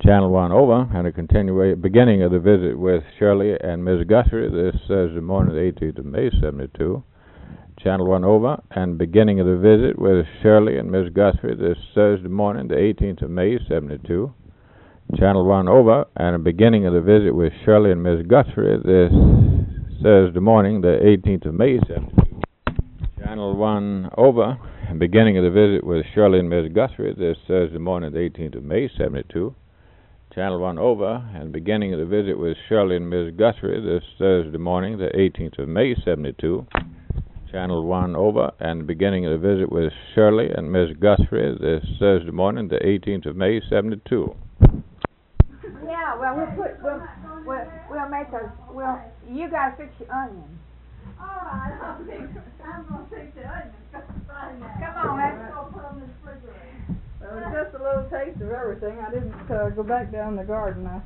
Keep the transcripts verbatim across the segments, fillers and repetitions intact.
Channel one over, and a continua- beginning of the visit with Shirley and Miz Guthrie this Thursday morning, the eighteenth of May, seventy-two. Channel one over, and beginning of the visit with Shirley and Miz Guthrie this Thursday morning, the eighteenth of May, seventy-two. Channel one over, and a beginning of the visit with Shirley and Miz Guthrie this Thursday morning, the eighteenth of May, seventy-two. Channel one over, and beginning of the visit with Shirley and Miz Guthrie this Thursday morning, the eighteenth of May, seventy-two. Channel one over, and beginning of the visit with Shirley and Miz Guthrie this Thursday morning, the eighteenth of May, seventy-two. Channel one over, and beginning of the visit with Shirley and Miz Guthrie this Thursday morning, the eighteenth of May, seventy-two. Yeah, well, we'll put, we'll, we'll, we'll make a, we'll, you guys fix your onions. All right, I'll fix, I'm gonna fix the onions. Come on, let's go put them in the refrigerator. Well, it's just a little taste of everything. I didn't uh, go back down the garden. I,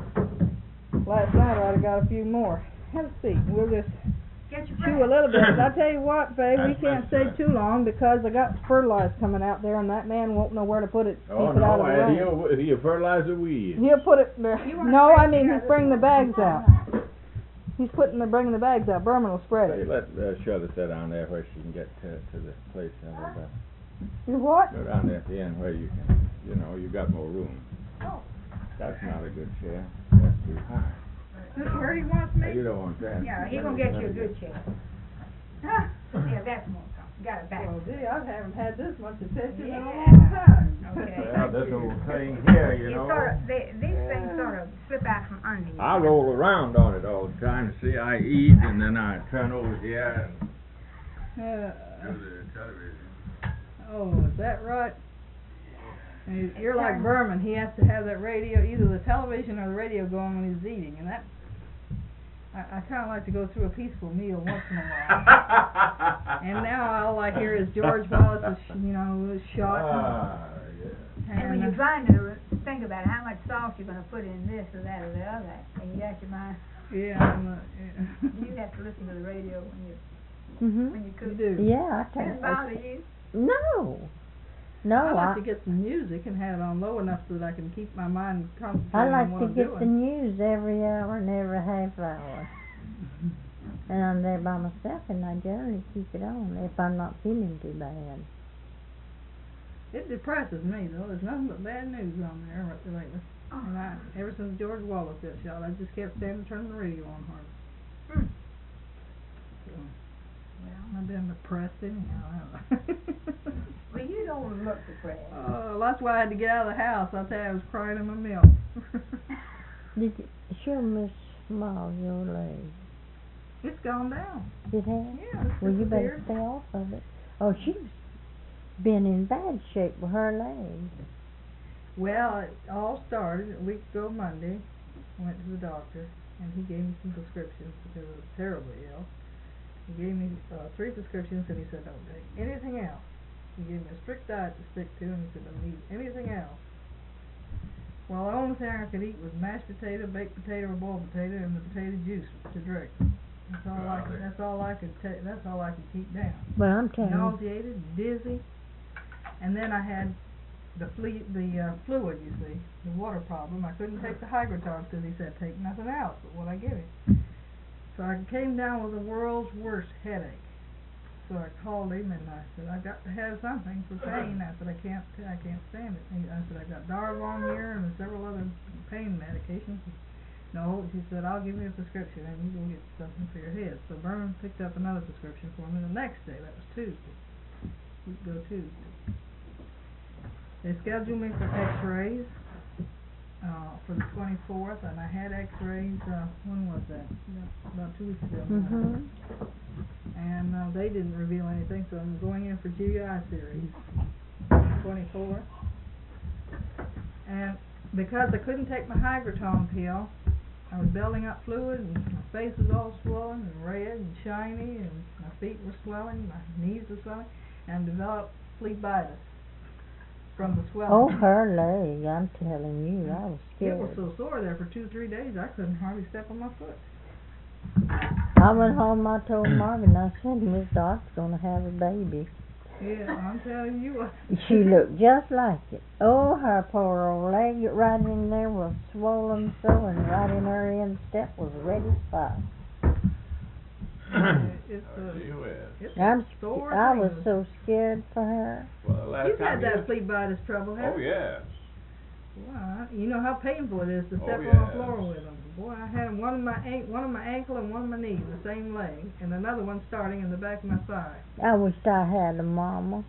last night I'd have got a few more. Have a seat. We'll just get your chew a little bit. But I tell you what, Faye, we can't stay too long because I got fertilizer coming out there, and that man won't know where to put it. Oh, keep it out no, of the rain. he'll, he'll fertilize the weeds. He'll put it there. No, I mean he's bringing the bags out. He's putting the bringing the bags out. Berman will spread Hey, it. let uh, Shirley sit down there where she can get to, to the place. And uh, You what? go down there at the end where you can, you know, you got more room. Oh. That's not a good chair. That's too high. Where he wants Now, me? you don't want that. Yeah, he gonna get you a good chair. Huh? Yeah, that's more comfortable. Got it back. Well, gee, I haven't had this much attention in a Yeah. long time. Okay. Well, this old thing here, you It know. sort of, they, these things sort of slip out from under you. I roll around on it all the time. See, I eat and then I turn over here and Uh, do the television. oh, is that right? And you- you're like Berman. He has to have that radio, either the television or the radio going when he's eating, and that. I, I kind of like to go through a peaceful meal once in a while. And now all I hear is George Wallace's, you know, shot. Ah, yeah. And when you're trying to think about how much salt you're going to put in this or that or the other, and you got your mind, Yeah, I'm, uh, yeah. you have to listen to the radio when you Mhm. when you You cook. do. Yeah, I Does turn it bother you? No. No, I like I, to get some music and have it on low enough so that I can keep my mind concentrated I on like what to I'm get doing. the news every hour and every half hour. And I'm there by myself, and I generally keep it on if I'm not feeling too bad. It depresses me though. There's nothing but bad news on there right lately. And I, ever since George Wallace got shot, I just kept saying to turn the radio on hard. Hmm. So, Well, I've been depressed anyhow. I don't know. well, you don't look depressed. Oh, that's why I had to get out of the house. I tell you, I was crying in my milk. Did you show Miss Small your leg? It's gone down. It has? Yeah, it's Well, you better disappeared. stay off of it. Oh, she's been in bad shape with her leg. Well, it all started a week ago Monday. I went to the doctor, and he gave me some prescriptions because I was terribly ill. He gave me uh, three prescriptions, and he said, don't take anything else. He gave me a strict diet to stick to, and he said, don't eat anything else. Well, the only thing I could eat was mashed potato, baked potato, or boiled potato, and the potato juice to drink. That's all I could. That's all I could. Ta- that's all I could keep down. Well, I'm telling you. Nauseated, dizzy, and then I had the fle- the uh, fluid. You see, the water problem. I couldn't take the Hydroton because he said take nothing else but what I give him. So I came down with the world's worst headache. So I called him and I said I got to have something for pain. I said I can't. I can't stand it. And I said I got Darvon here and several other pain medications. No, she said, I'll give you a prescription and you go get something for your head. So Berman picked up another prescription for me the next day. That was Tuesday. We'd go Tuesday. They scheduled me for x-rays uh, for the twenty-fourth, and I had x-rays, uh, when was that? About two weeks ago. Mhm. And uh, they didn't reveal anything, so I'm going in for G I series, twenty-four. And because I couldn't take my Hydroton pill, I was building up fluid, and my face was all swollen and red and shiny, and my feet were swelling, my knees were swelling, and developed phlebitis from the swelling. Oh, her leg, I'm telling you, I was It scared. was so sore there for two, three days, I couldn't hardly step on my foot. I went home, I told Marvin, I said, Miss Doc's going to have a baby. Yeah, I'm telling you what. She looked just like it. Oh, her poor old leg right in there was swollen so, and right in her instep was red as fire. It's Oh, a, gee whiz. it's I'm, a sore sc- I was thing. so scared for her. Well, the last You've time had that you... flea-bitis trouble, haven't Oh, you? yes. Well, you know how painful it is to Oh, step on the yes. floor with them. Boy, I had one of my an- one of my ankle and one of my knee, the same leg, and another one starting in the back of my thigh. I wished I had a mama.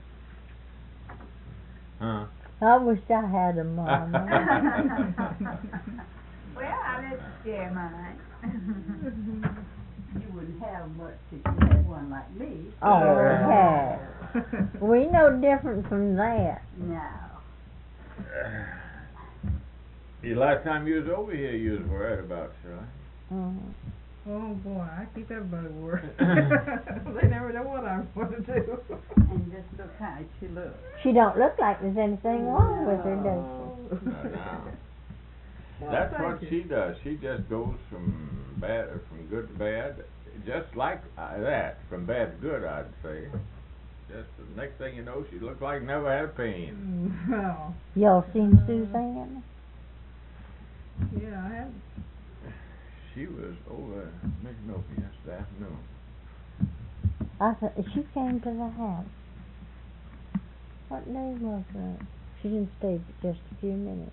Huh? I wished I had a mama. Well, I let you share mine. You wouldn't have much if you had one like me. Oh, yeah. We no different from that. No. The last time you was over here, you was worried about, Shirley. Mhm. Oh boy, I keep everybody worried. They never know what I'm going to do. And just look how she looks. She don't look like there's anything wrong with her, does she? No, no. Well, That's thank what you. she does. She just goes from bad, from good to bad, just like uh, that, from bad to good, I'd say. Just the next thing you know, she looks like never had pain. Well, Y'all seen Suzanne? yeah, I had. She was over at Micanopy yesterday afternoon. I thought she came to the house. What day was that? She didn't stay but just a few minutes.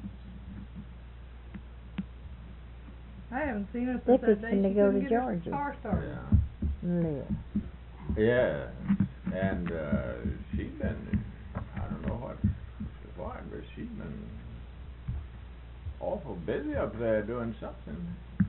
I haven't seen her They since that day fixing to she go couldn't to get her Georgia. car started. Yeah. Live. Yeah, and uh, she's been, I don't know what, what, but she's been awful busy up there doing something.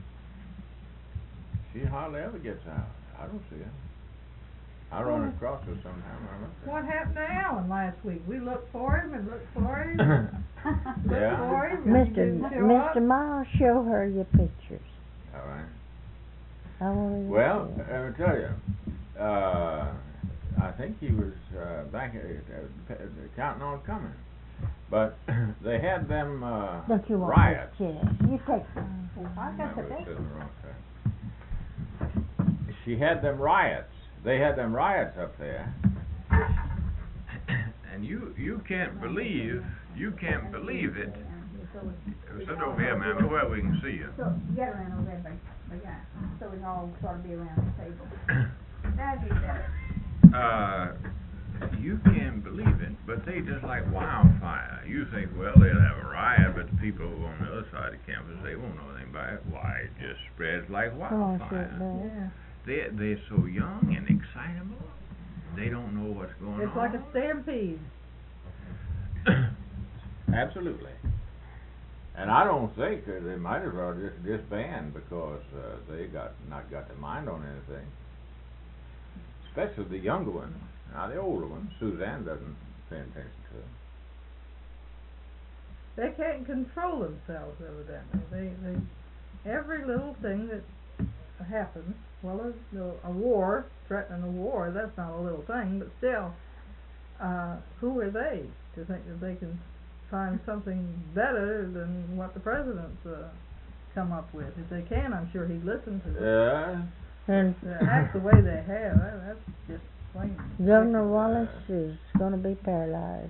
She hardly ever gets out. I don't see her. I run Well, across her sometime. I look at her. What happened to Alan last week? We looked for him and looked for him. and looked Yeah. for him. and he Mister didn't show Mister up. Miles, show her your pictures. All right. I want to Well, see 'em. let me tell you, uh, I think he was uh, back uh, uh, counting on coming, but they had them uh, Don't you want riots. this chair? You take them. I got the No, it's best. in the wrong side. She had them riots. They had them riots up there, and you you can't believe you can't believe it. Sit over here, ma'am, where we can see you. So, get around over there, baby. But yeah, so we can all sort of be around the table. That'd be better. Uh, you can't believe it, but they just like wildfire. You think, well, they'll have a riot, but the people on the other side of the campus, they won't know anything about it. Why, it just spreads like Come on, wildfire. shit, man. Yeah. They they're so young and excitable. They don't know what's going It's on. like a stampede. Absolutely. And I don't think uh, they might as well just disband because uh, they got not got their mind on anything. Especially the younger ones. Now the older ones, Suzanne doesn't pay attention to them. They can't control themselves, evidently. They, they, every little thing that happens, well, there's no, a war, threatening a war, that's not a little thing, but still, uh, who are they to think that they can find something better than what the president's uh, come up with? If they can, I'm sure he'd listen to them. Yeah. And To act the way they have, that, that's just plain. Governor Wallace is going to be paralyzed.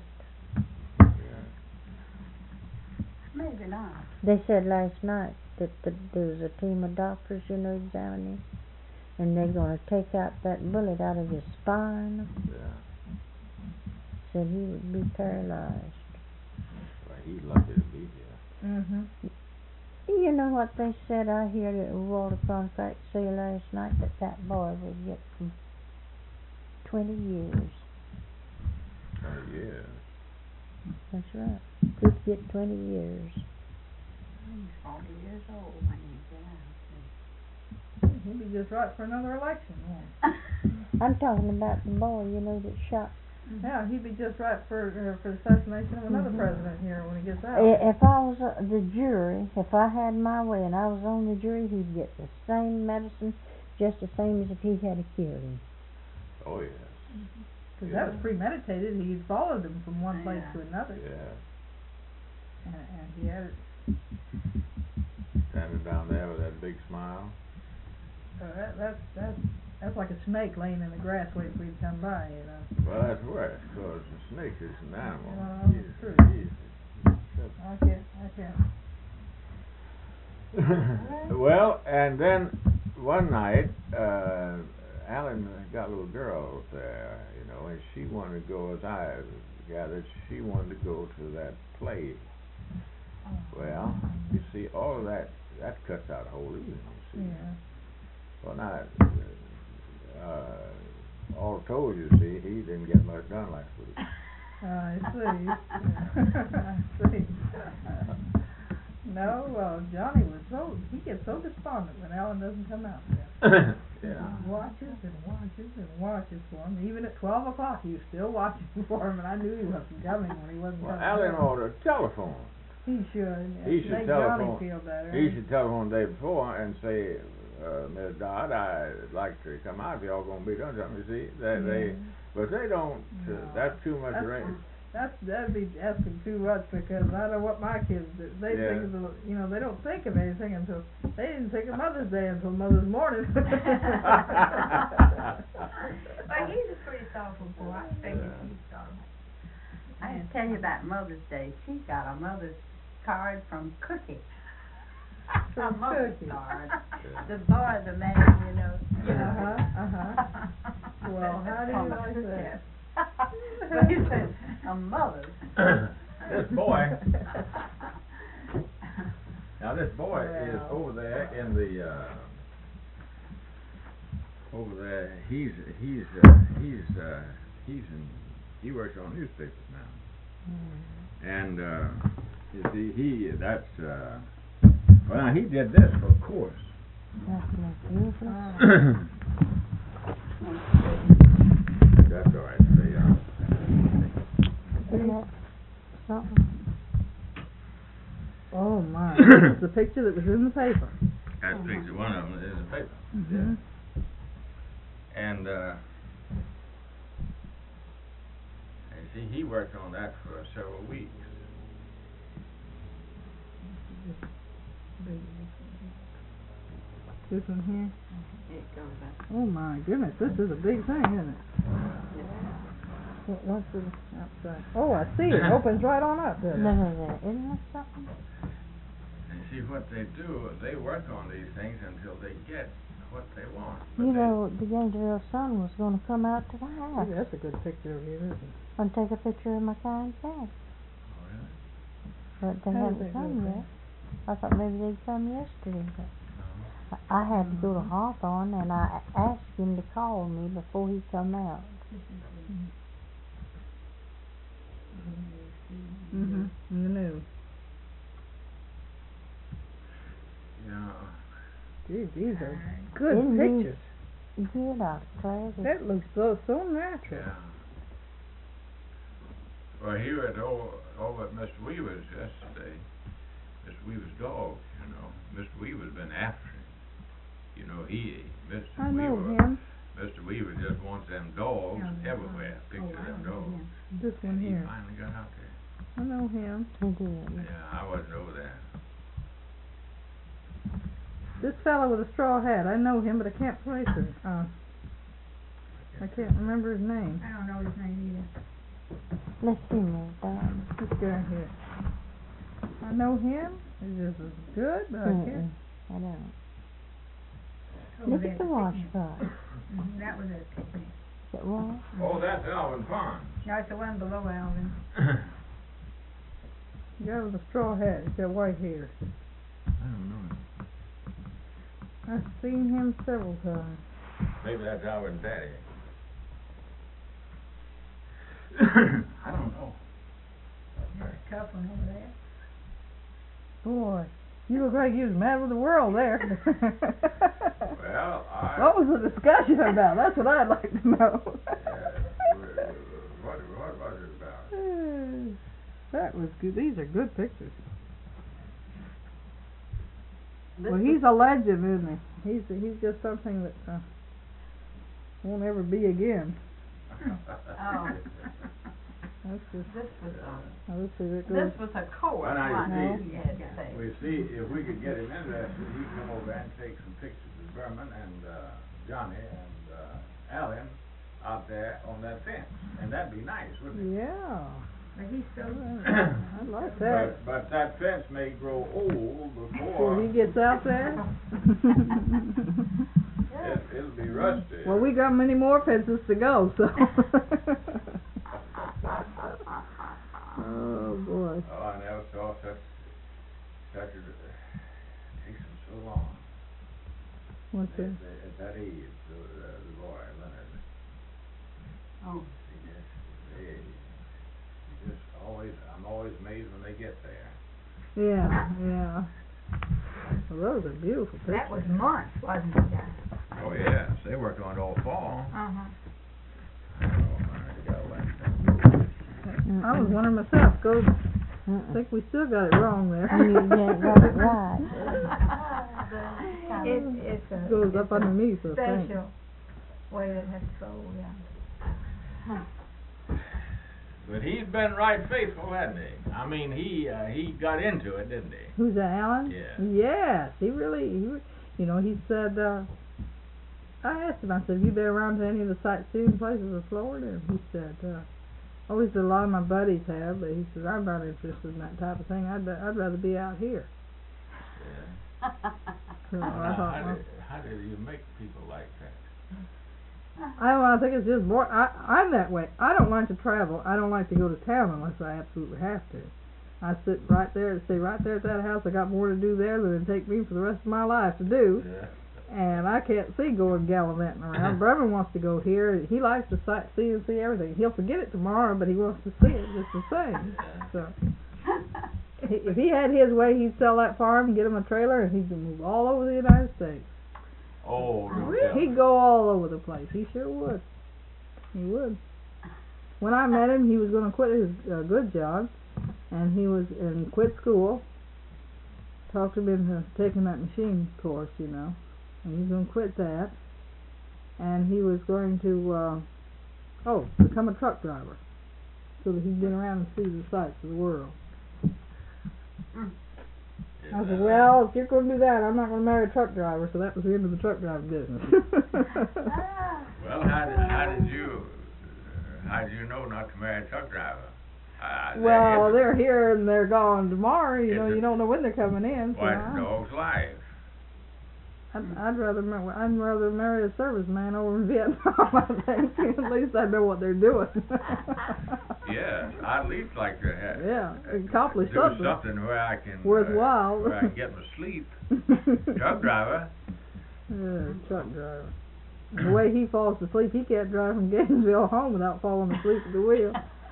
Maybe not. They said last night that the, there was a team of doctors, you know, examining, and they're going to take out that bullet out of his spine. Yeah. Said he would be paralyzed. Well, he's lucky to be here. Mm-hmm. You know what they said? I heard at Walter Cronkite say last night that that boy would get from twenty years. Twenty years. That's right. Could get twenty years. He's forty years old when he died. He'd be just right for another election, won't he? I'm talking about the boy, you know, that shot. Yeah, he'd be just right for uh, for the assassination of another Mhm. president here when he gets out. I- If I was uh, the jury, if I had my way and I was on the jury, he'd get the same medicine, just the same as if he had killed him. Oh yes. Because that was premeditated. He had followed him from one place Yeah. to another, Yeah. and, and he had it. Standing down there with that big smile. So that, that's, that's, that's like a snake laying in the grass waiting for you to come by, you know. Well, that's worse, because the snake is an animal. Well, He's- true. he's- I can't, I can't. Well, and then one night, uh, Alan got a little girl there, you know, and she wanted to go, as I gathered, she wanted to go to that play. Well, you see, all of that, that cuts out a whole evening, you see. Yeah. Well, now, uh, all told, you see, he didn't get much done last week. I see. I see. No, well, Johnny was so, he gets so despondent when Alan doesn't come out there. Yeah. He watches and watches and watches for him. Even at twelve o'clock, he was still watching for him, and I knew he wasn't coming when he wasn't Well, coming. Alan ought to telephone. He should. Yeah. He should Make telephone. Johnny feel better. He should telephone the day before and say, uh, Miss Dodd, I'd like to come out if y'all gonna be done something, you see. They, they, Yeah. but they don't, uh, No. that's too much That's- rain. That's, that'd be asking too much, because I know what my kids do. They Yeah. think of the, you know, they don't think of anything until, they didn't think of Mother's Day until Mother's morning. But he's a pretty thoughtful boy. I figured he'd thought of it. I have to tell you about Mother's Day. She got a mother's card from Cookie. A From mother's Cookie. card. Yeah. The boy, the man, you know. Uh-huh, uh-huh. Well, how do you like that? But he said, a mother's. This boy, now this boy is Well. over there in the, uh, over there, he's, he's, uh, he's, uh, he's in, he works on newspapers now. And, uh, you see, he, that's, uh, well, now, he did this, of course. That's magnificent. That's all right, the, uh, Isn't that something? Oh my, that's the picture that was in the paper. that's picture, one of them is in the paper. Mm-hmm. And, uh, and see, he worked on that for several weeks. This one here. It goes up. Oh my goodness, this is a big thing, isn't it? What, what's the outside? Oh, I see it. Opens right on up, doesn't Look it? at that. Isn't that something? And see, what they do, they work on these things until they get what they want. But You they- know, the Gainesville Sun was going to come out to the house Maybe that's a good picture of you, isn't it? and take a picture of my kind cat, Oh, really? but they How did haven't they come do yet. I thought maybe they'd come yesterday, but I, I had to go to Hawthorne, and I asked him to call me before he come out. Mm-hmm. In the news. Yeah. Gee, these are good Isn't these pictures. Good, Doctor Clay. That looks so so natural. Yeah. Well, he was over, over at Mister Weaver's yesterday. Mister Weaver's dog, you know. Mister Weaver's been after him. You know, he, Mister I know Weaver, him. Mister Weaver just wants them dogs Yeah, everywhere. oh, Picture I them know dogs. him. This one And he here. finally got out there. I know him. He did. Yeah, I wasn't over there. This fellow with a straw hat. I know him, but I can't place him. Uh, I can't remember his name. I don't know his name either. Let's see, Miss Dog. This guy here. I know him. He's just as good, but I Mm-mm. can't. I don't. Over Look there at the at wash picnic. pot. Mhm, that was at a picnic. It was. Oh, that's Alvin Pond. No, it's the one below Alvin. The guy with a straw hat. He's got white hair. I don't know. I've seen him several times. Maybe that's Alvin's daddy. I don't know. There's a tough one over there. Boy, you look like you was mad with the world there. Well, I... What was the discussion about? That's what I'd like to know. Yeah, what, what was it about? That was good. These are good pictures. This Well, was- he's a legend, isn't he? He's he's just something that uh, won't ever be again. Oh. That's just. This was a, Oh, let's see, there it this goes. was a court Well, now, you one, see, you had to say. We we see if we could get him interested, he'd come over and take some pictures of Berman and uh, Johnny and uh, Alan out there on that fence, and that'd be nice, wouldn't it? Yeah. But he's so, I like that. But, but that fence may grow old Before before he gets out there. it, it'll be rusty. Well, we got many more fences to go, so. Oh boy. Oh, I never saw such such a takes them so long. What's At, that? at that age, the, uh, the boy Leonard. oh, He just, they, he just always, I'm always amazed when they get there. Yeah, yeah. Well, those are beautiful pictures. that was months, wasn't it, John? Oh yes, they worked on it all fall. Uh-huh. Oh, I got one. I was wondering myself. Goes, I Mm-mm. think we still got it wrong there. You ain't got it right. It, it's a. Goes it's up a underneath, I think. Special way it has to fold, yeah. But he's been right faithful, hasn't he? I mean, he uh, he got into it, didn't he? Who's that, Alan? Yeah. Yes, he really, he, re- you know, he said, uh, I asked him, I said, have you been around to any of the sightseeing places of Florida? And he said, uh, oh, he said, a lot of my buddies have, but he said, I'm not interested in that type of thing. I'd, I'd rather be out here. Yeah. So Now, I thought, how, well, did, how did you make people like that? I don't know, I think it's just more, I, I'm that way. I don't like to travel. I don't like to go to town unless I absolutely have to. I sit right there, stay right there at that house. I got more to do there than it'd take me for the rest of my life to do. Yeah. And I can't see going gallivanting around. Brevin wants to go here. He likes to sight see and see everything. He'll forget it tomorrow, but he wants to see it just the same. So he, if he had his way, he'd sell that farm, get him a trailer, and he'd move all over the United States. Oh, really? He'd go all over the place. He sure would. He would. When I met him, he was going to quit his uh, good job, and he was and quit school. Talked him into taking that machine course, you know, and he was going to quit that, and he was going to uh, oh become a truck driver, so that he'd get around and see the sights of the world. I said, well, if you're going to do that, I'm not going to marry a truck driver. So that was the end of the truck driving business. Well, how did how did you how did you know not to marry a truck driver? Uh, well, they're they're here and they're gone tomorrow. You It's know, a- you don't know when they're coming in. So Why, I, dog's life. I'd, I'd rather mar- I'd rather marry a serviceman over in Vietnam. I think at least I know what they're doing. Yes, I'd at least like to have Yeah, uh, accomplish do something. something where I can Worthwhile. uh, where I can get my sleep. Truck driver. Yeah, truck driver. The way he falls asleep, he can't drive from Gainesville home without falling asleep at the wheel.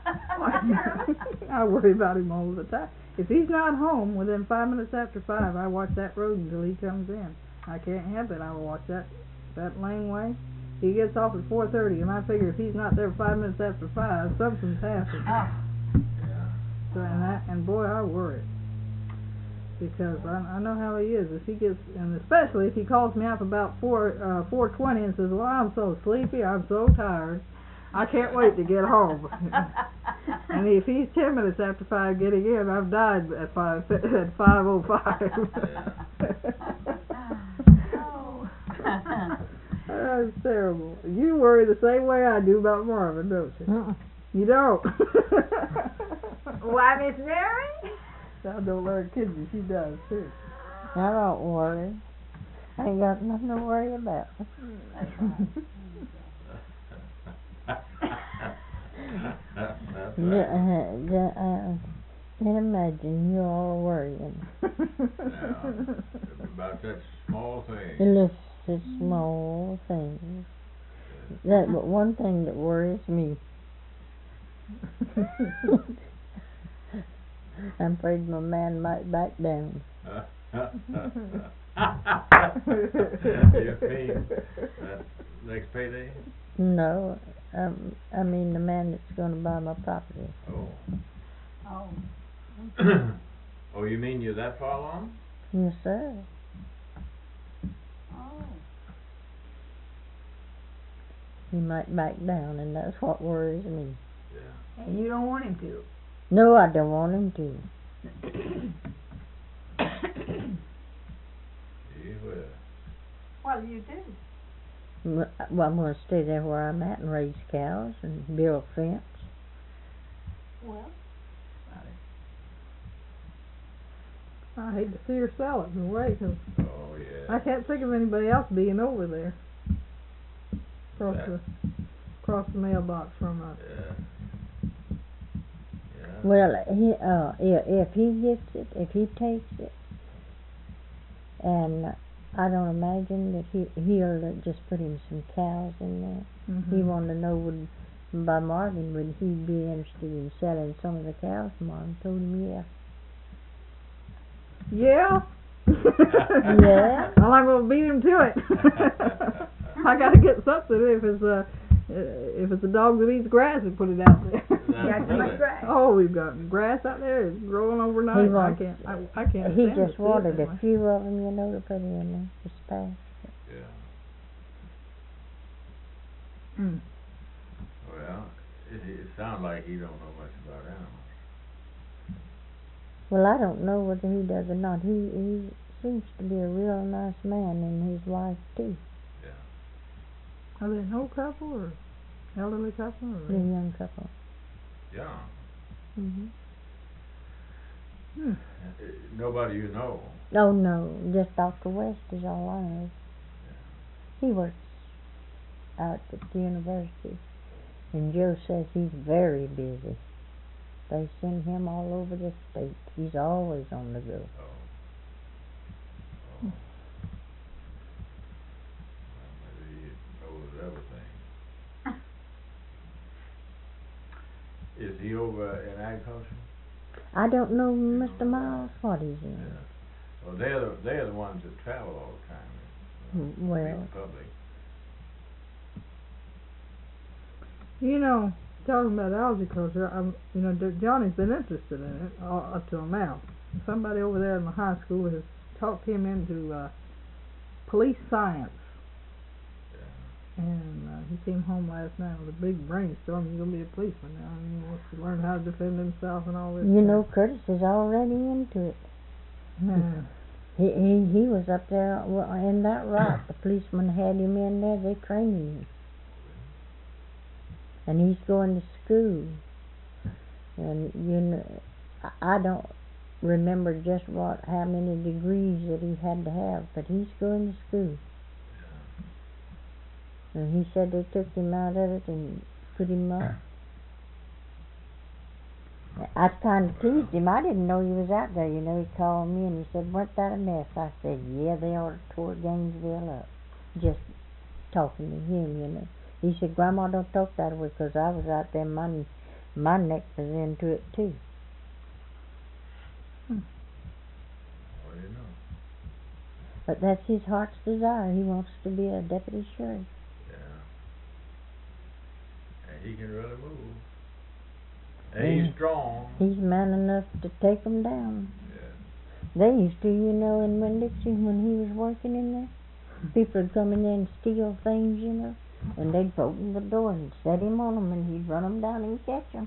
I worry about him all the time. If he's not home within five minutes after five, I watch that road until he comes in. I can't help it. I will watch that that laneway. He gets off at four thirty, and I figure if he's not there five minutes after five, something's happened. Yeah. So and that and boy, I worry because I I know how he is. If he gets and especially if he calls me up about four uh four twenty and says, "Well, I'm so sleepy, I'm so tired, I can't wait to get home." And if he's ten minutes after five getting in, I've died at five at five oh five. That's terrible. You worry the same way I do about Marvin, don't you? Mm-mm. You don't. Why, Miss Mary? I don't let her kid you. She does too. I don't worry. I ain't got nothing to worry about. Yeah, uh, yeah, uh, can't imagine you all worrying. Now, about such small things. It's just a small things. That, but one thing that worries me. I'm afraid my man might back down. You mean that next payday? No, um, I mean the man that's going to buy my property. Oh. Oh. Oh, you mean you're that far along? Yes, sir. Oh. He might back down, and that's what worries me. Yeah. And you don't want him to. No, I don't want him to. What do you do? M- Well, I'm going to stay there where I'm at and raise cows and build a fence. Well, I hate to see her sell it in a way, 'cause Oh, yeah. I can't think of anybody else being over there. Across That- the, across the mailbox from us. Yeah. Yeah. Well, he uh, if, if he gets it, if he takes it, and I don't imagine that he he'll uh, just put in some cows in there. Mm-hmm. He wanted to know would by Marvin would he be interested in selling some of the cows. Marvin told him yeah. Yeah. Yeah. Well, I'm gonna beat him to it. I gotta get something if it's a uh, if it's a dog that eats grass and put it out there. got too much grass. Oh, we've got grass out there. It's growing overnight. He I wants- can't. I, I can't. He stand to just see it wanted a anyway. few of them, you know, to put in there this past. Yeah. Mm. Well, it, it sounds like he don't know much about animals. Well, I don't know whether he does or not. He he seems to be a real nice man, and his wife too. Yeah. Are they an old couple or elderly couple? Or They're a young couple. Yeah. hmm Hmm. Uh, Nobody you know. Oh no, just Doctor West is all I know. He works out at the university, and Joe says he's very busy. They send him all over the state. He's always on the go. Oh. Oh. Well, maybe he knows everything. Is he over in agriculture? I don't know, Mister Miles, what he's in. Yeah. Well, they're the, they're the ones that travel all the time. You know, Mm, well. meet the public. You know, talking about algae culture, I'm, you know, D- Johnny's been interested in it uh, up till now. Somebody over there in the high school has talked him into uh, police science, Yeah. and uh, he came home last night with a big brainstorm. He's gonna be a policeman now, and he wants to learn how to defend himself and all this. You know, stuff. Curtis is already into it. Yeah. He he he was up there well, in that rock. The policeman had him in there. They trained him, and he's going to school. And you know, I- I don't remember just what how many degrees that he had to have, but he's going to school. And he said they took him out of it and put him up. I kind of teased him. I didn't know he was out there. You know, he called me and he said, "Weren't that a mess?" I said, "Yeah, they ought to tore Gainesville up." Just talking to him, you know. He said, "Grandma, don't talk that way, 'cause I was out there. My my neck was into it too." Well, you know. But that's his heart's desire. He wants to be a deputy sheriff. Yeah. And he can really move. And Yeah. he's strong. He's man enough to take 'em down. Yeah. They used to, you know, in Winn-Dixie when he was working in there, people would come in there and steal things, you know, and they'd open the door and set him on 'em, and he'd run 'em down and catch 'em.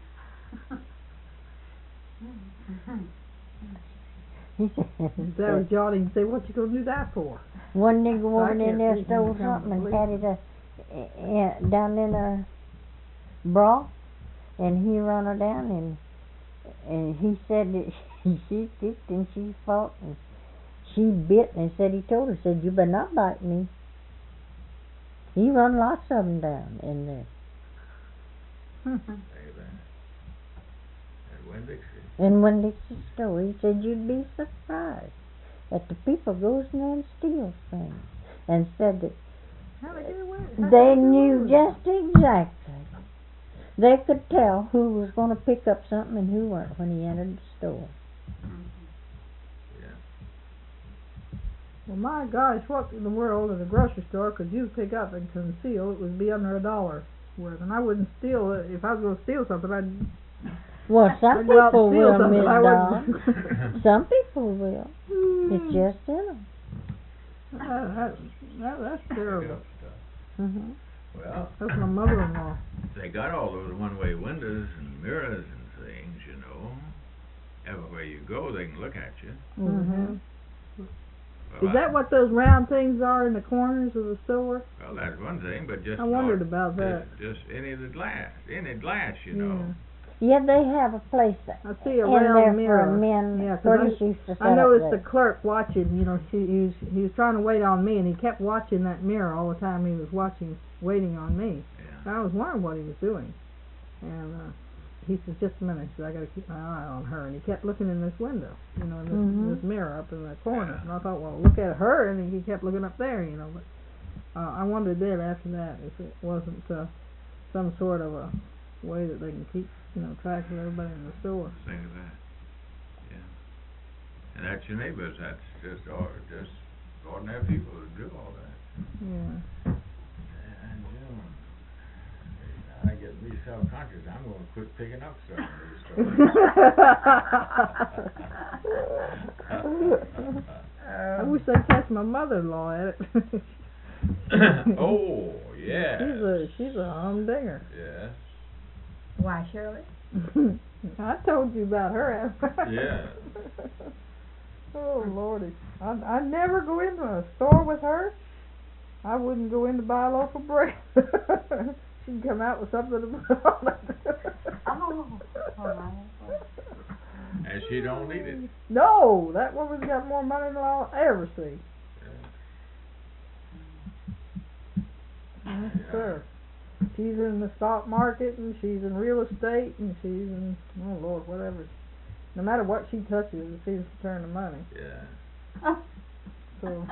He said, That was Johnny and say, "What you gonna do that for?" one nigga I woman in can't there see him stole becoming something and police. had it uh, uh, down in a bra, and he run her down, and and he said that she, she kicked and she fought and she bit, and said he told her, said, "You better not bite me." He run lots of them down in there. Think of that. At Winn-Dixie. And when Dixie store, he said you'd be surprised that the people goes in there and steals things, and said that How they get away? How they they get knew away? just exactly. They could tell who was going to pick up something and who weren't when he entered the store. Yeah. Well, my gosh, what in the world at a grocery store could you pick up and conceal? It would be under a dollar worth, and I wouldn't steal it. If I was going to steal something, I'd, Well, some I'd go out people and steal will, something. Miss I Dawn. wouldn't. Some people will. It's just in them. that, that, that, that's Pick terrible. up stuff. Mm-hmm. Well, That's my mother-in-law. they got all those one-way windows and mirrors and things, you know. Everywhere you go, they can look at you. Mm-hmm. Well, Is that what those round things are in the corners of the store? Well, that's one thing, but just I wondered not- about that. Just, just any of the glass, any glass, you know. Yeah, they have a place I see a in round there mirror. for men. Yeah, 'cause Curtis used to set I noticed up the there. clerk watching, you know, he, he was he was trying to wait on me, and he kept watching that mirror all the time. He was watching, waiting on me. Yeah. And I was wondering what he was doing, and uh, he says, "Just a minute," he said, "I got to keep my eye on her." And he kept looking in this window, you know, in this, Mhm. this mirror up in the corner. Yeah. And I thought, well, look at her, and he kept looking up there, you know. But uh, I wondered then after that if it wasn't uh, some sort of a way that they can keep, you know, track of everybody in the store. Think of that. Yeah. And that's your neighbors. That's just or, just ordinary people who do all that. Yeah. And you know, I get me self-conscious. I'm going to quit picking up stuff in these stores. I wish I'd catch my mother-in-law at it. Oh, yeah. She's a she's a humdinger. Yes. Why, Shirley? I told you about her. haven't I? Yeah. Oh Lordy, I I never go into a store with her. I wouldn't go in to buy a loaf of bread. She'd come out with something to put on it. Oh, oh my. And she don't need it. No, that woman's got more money than I'll ever see. Yes, sir. She's in the stock market, and she's in real estate, and she's in, oh Lord, whatever. No matter what she touches, it seems to turn to money. Yeah. So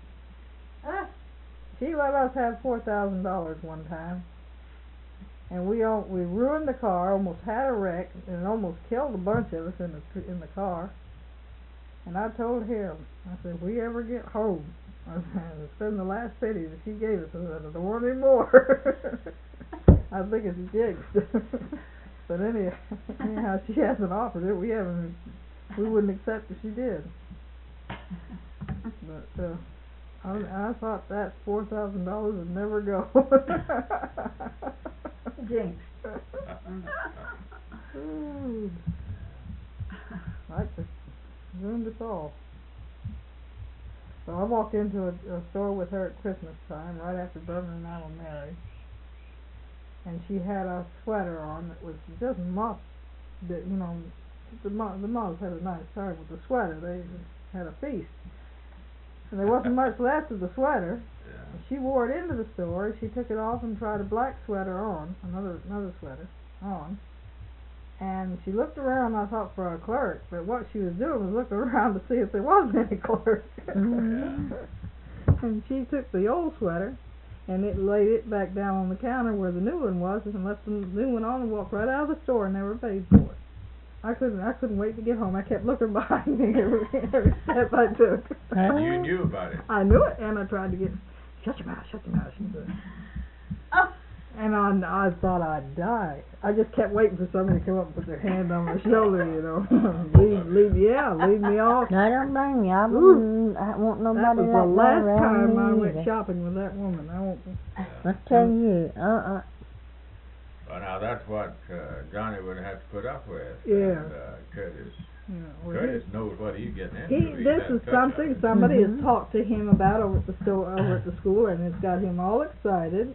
she let us have four thousand dollars one time, and we all we ruined the car, almost had a wreck, and almost killed a bunch of us in the in the car. And I told him, I said, if we ever get home, I said, spend the last penny that she gave us. I said, I don't want any more. I think it's jigs. But anyhow, anyhow, she hasn't offered it. We haven't. We wouldn't accept if she did. But uh, I, I thought that four thousand dollars would never go. Jinx. Ooh. Like to ruined us all. So I walked into a, a store with her at Christmas time, right after Berman and I were married, and she had a sweater on that was just moth. That you know, the moth, the moths had a nice time with the sweater. They had a feast, and there wasn't much left of the sweater. Yeah. She wore it into the store. She took it off and tried a black sweater on, another another sweater on. And she looked around, I thought, for a clerk, but what she was doing was looking around to see if there was any clerk. Mhm. And she took the old sweater and it laid it back down on the counter where the new one was, and left the new one on and walked right out of the store and never paid for it. I couldn't I couldn't wait to get home. I kept looking behind me every, every step I took. You knew about it. I knew it, and I tried to get, shut your mouth, shut your mouth, she said. Oh. And I, I thought I'd die. I just kept waiting for somebody to come up and put their hand on my shoulder, you know. leave, leave, yeah, leave me off. No, I don't blame you. I Ooh. wouldn't. I want That nobody was like the that last around time me I went either. shopping with that woman. I won't. I tell you, uh, uh Well, now that's what uh, Johnny would have to put up with. Yeah. And, uh, Curtis. You know, well, Curtis knows what he's getting into. he, He's this had is touch of something it. somebody Mhm. has talked to him about over at the store, over at the school, and it's got him all excited.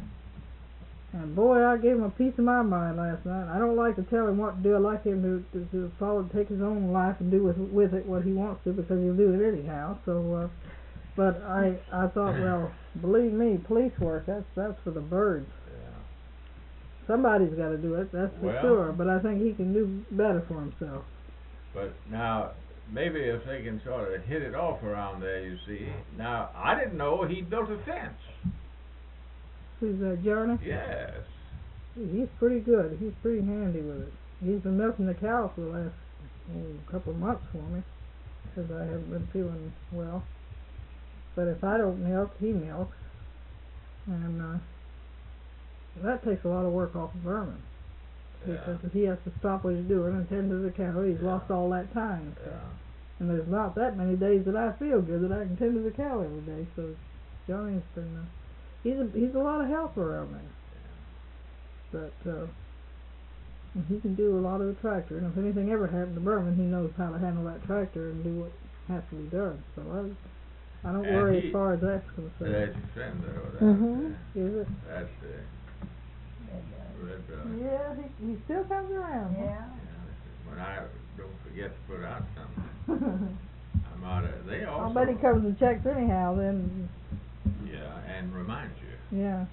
And boy, I gave him a piece of my mind last night. I don't like to tell him what to do. I like him to to, to follow, take his own life and do with with it what he wants to, because he'll do it anyhow. So, uh, but I I thought, well, believe me, police work that's that's for the birds. Yeah. Somebody's got to do it, that's for Well- sure. But I think he can do better for himself. But now, maybe if they can sort of hit it off around there, you see. Now, I didn't know he built a fence. Who's that, Johnny? Yes. He's pretty good. He's pretty handy with it. He's been milking the cow for the last oh, couple of months for me, because I haven't been feeling well. But if I don't milk, he milks, and uh, that takes a lot of work off of Berman, because Yeah. he has to stop what he's doing and tend to the cow. He's Yeah. lost all that time, Yeah. and there's not that many days that I feel good that I can tend to the cow every day. So Johnny's been uh, he's a he's a lot of help around there. But uh, he can do a lot of the tractor, and if anything ever happened to Berman, he knows how to handle that tractor and do what has to be done. So I, I don't And worry he- as far as that's concerned. That's your friend though, that's, Mhm. uh, Is it? that's the red dog. Yeah, he, he still comes around. huh? Yeah. Yeah, when I don't forget to put out something, I'm out of, they also. I'll bet he comes and checks anyhow then. Yeah, and reminds you. Yeah.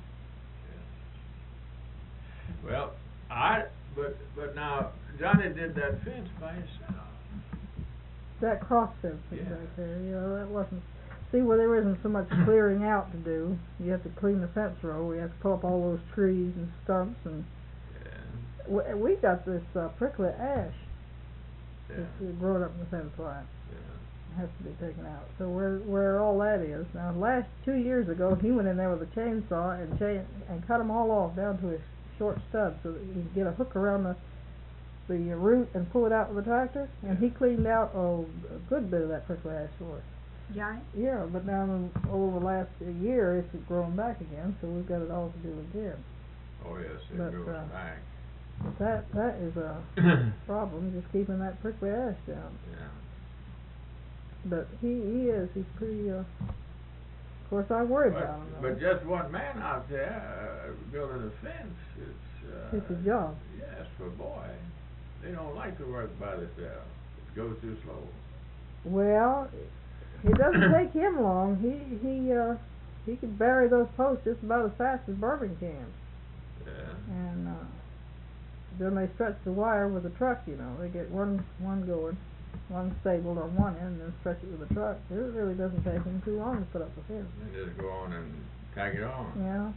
Well, I, but, but now, Johnny did that fence by himself. That cross fence is Yeah. back there, you know, that wasn't, see where there isn't so much clearing out to do. You have to clean the fence row, you have to pull up all those trees and stumps and, Yeah, we, we got this uh, prickly ash yeah, that's growing up in the fence line. yeah. Has to be taken out. So where where all that is now, last two years ago, he went in there with a chainsaw and chain and cut them all off down to a short stub so that he could get a hook around the the root and pull it out with a tractor. And he cleaned out oh, a good bit of that prickly ash for us. Johnny? Yeah, but now in, over the last year, it's grown back again, so we've got it all to do again. Oh, yes, it But, goes uh, back. But that that is a problem, just keeping that prickly ash down. Yeah. But he he is he's pretty. Uh, of course, I worry But, about him. Though. but just one man out there uh, building a fence, it's, uh. It's a job. Yes, for a boy. They don't like to work by themselves. It goes too slow. Well, it doesn't take him long. He he uh he can bury those posts just about as fast as Bourbon can. Yeah. And uh, then they stretch the wire with a truck. You know, they get one one going, one stapled on one end, and then stretch it with a truck. It really doesn't take him too long to put up the fence. They just go on and tag it on. Yeah.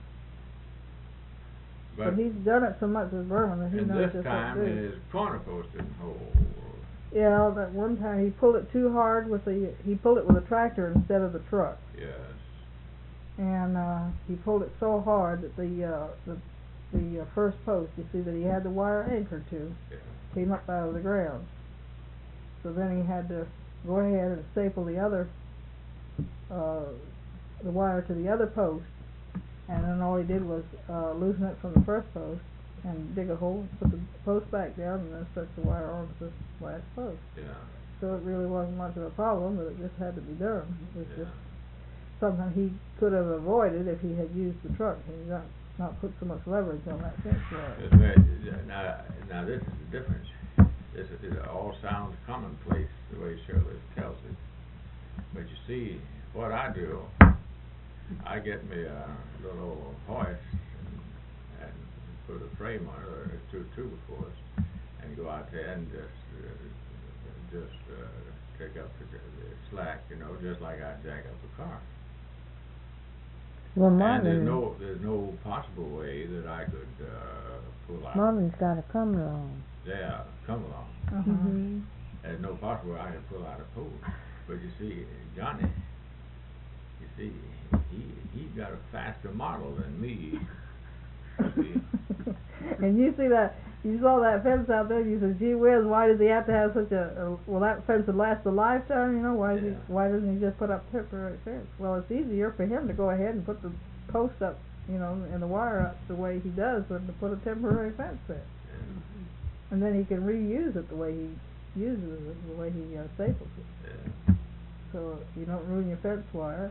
But, But he's done it so much with Bourbon that he and knows this just time what to do. his corner post didn't hold. Yeah, that one time he pulled it too hard with the he pulled it with a tractor instead of the truck, Yes. and uh, he pulled it so hard that the uh, the the uh, first post, you see that he had the wire anchored to, Yeah. came up out of the ground. So then he had to go ahead and staple the other uh, the wire to the other post, and then all he did was uh, loosen it from the first post and dig a hole, put the post back down, and then stretch the wire onto the last post. Yeah. So it really wasn't much of a problem, but it just had to be done. It was Yeah. just something he could have avoided if he had used the truck and not not put so much leverage on that fence wire. Yes, ma'am. Now, now this is the difference. This is, it all sounds commonplace the way Shirley tells it. But you see, what I do, I get me a little hoist and, and put a frame on it, or two two before us, and go out there and just uh, just uh, take up the, the slack, you know, just like I jack up a car. Well, And Marvin, there's no there's no possible way that I could uh, pull out. Marvin's got to come along. Yeah, come along. Uh-huh. Mm-hmm. There's no possible way I can pull out a pole. But you see, Johnny, you see, he he got a faster model than me. You see. And you see that, you saw that fence out there, you said, gee whiz, why does he have to have such a, a well, that fence would last a lifetime, you know, why, is Yeah. he, why doesn't he just put up temporary fence? Well, it's easier for him to go ahead and put the post up, you know, and the wire up the way he does than to put a temporary fence there. Yeah. And then he can reuse it the way he uses it, the way he uh, staples it. Yeah. So you don't ruin your fence wire.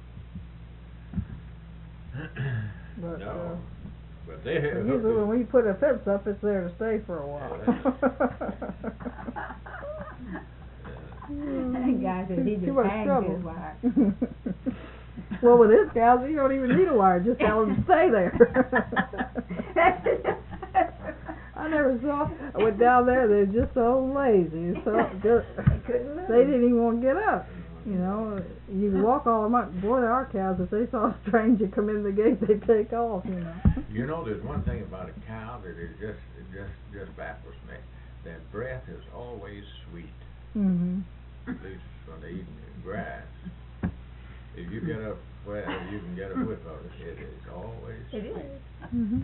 But, no, uh, but they But have usually when we put a fence up, it's there to stay for a while. That guy said he Too just much hangs trouble. his wire. Well, with his cows, you don't even need a wire. Just tell them to stay there. I never saw. I went down there. They're just so lazy. So just, they didn't even want to get up. You know, you can walk all the month. Boy, our cows, if they saw a stranger come in the gate, they'd take off. You know. You know, there's one thing about a cow that is just just just baffles me. Their breath is always sweet. Mhm. At least when they're eating grass. If you get up where you can get a whiff of it, it is always It sweet. is. Mhm.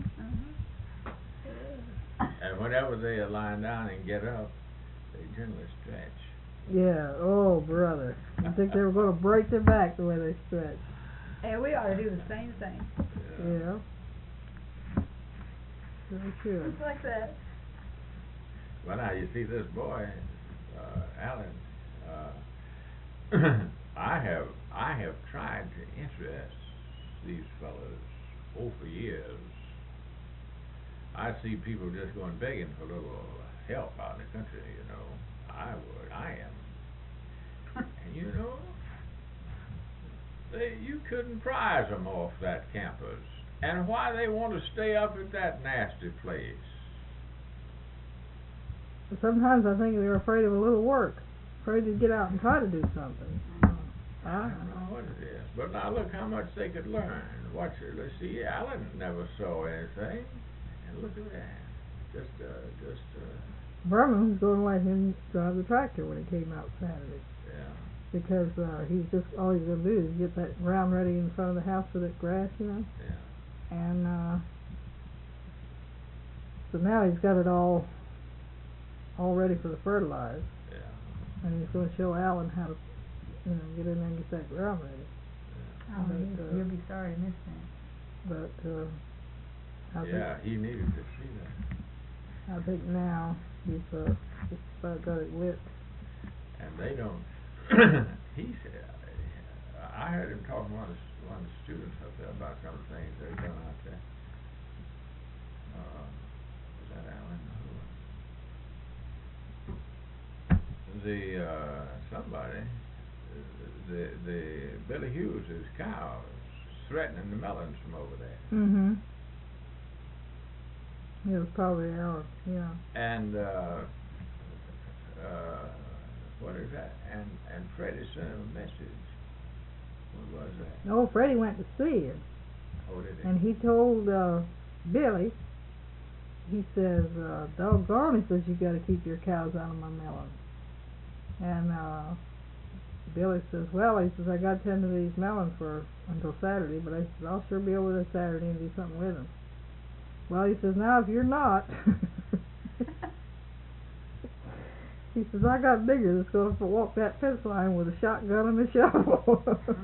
And whenever they are lying down and get up, they generally stretch. Yeah. Oh, brother. I think they were going to break their back the way they stretch. And we ought to do the same thing. Yeah. Very true. Just like that. Well, now you see this boy, uh, Alan. Uh, I have I have tried to interest these fellas over years. I see people just going begging for a little help out in the country, you know. I would, I am. And you know, they, you couldn't prize them off that campus. And why they want to stay up at that nasty place? Sometimes I think they're afraid of a little work, afraid to get out and try to do something. I don't know what it is, but now look how much they could learn. Watch it. Let's see. Alan never saw anything, and look at that. Just, uh, just. Uh, Berman was going to let him drive the tractor when he came out Saturday. Yeah. Because uh, he's just all he's going to do is get that ground ready in front of the house for that grass, you know. Yeah. And uh, so now he's got it all, all ready for the fertilizer. Yeah. And he's going to show Alan how to, you know, get in there and get that ground ready. Oh, But, he'll, uh, he'll be sorry to miss that. But uh, I Yeah, he needed to see that. think I think now he's uh, just about got it whipped. And they don't. He said, I heard him talking to one of the, one of the students up there about some of the things they've done out there. Uh, was that Alan? Who? The uh, somebody, the the Billy Hughes' cows threatening the melons from over there. Mm-hmm. It was probably Alan, yeah. And uh, uh, what is that? And and Freddie sent him a message. What was that? No, Freddie went to see him, Oh, did he? and he told uh, Billy. He says, uh, "Doggone," he says, "you got to keep your cows out of my melons." And uh, Billy says, "Well," he says, "I got to tend to these melons for until Saturday, but I says I'll sure be over there Saturday and do something with them." Well, he says, "Now if you're not," he says, "I got bigger that's going to walk that fence line with a shotgun and a shovel."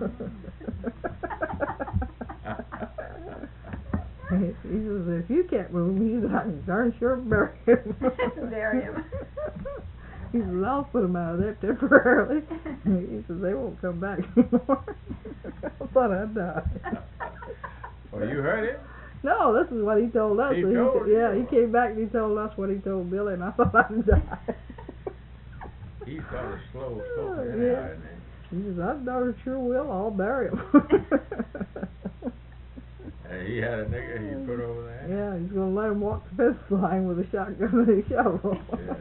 he says, "If you can't move him," he says, "I can darn sure bury him." Bury him. He says, "I'll put him out of there temporarily." He says, "They won't come back anymore." I thought I'd die. Well, you heard it? No, this is what he told us. He So told he, yeah, you. he came back and he told us what he told Billy, and I thought I'd die. He thought it slow spoken Oh, anyhow, yeah. didn't he? He says, "I darn sure will. I'll bury him." Uh, he had a nigger he put over there? Yeah, he's going to let him walk the fence line with a shotgun and a shovel.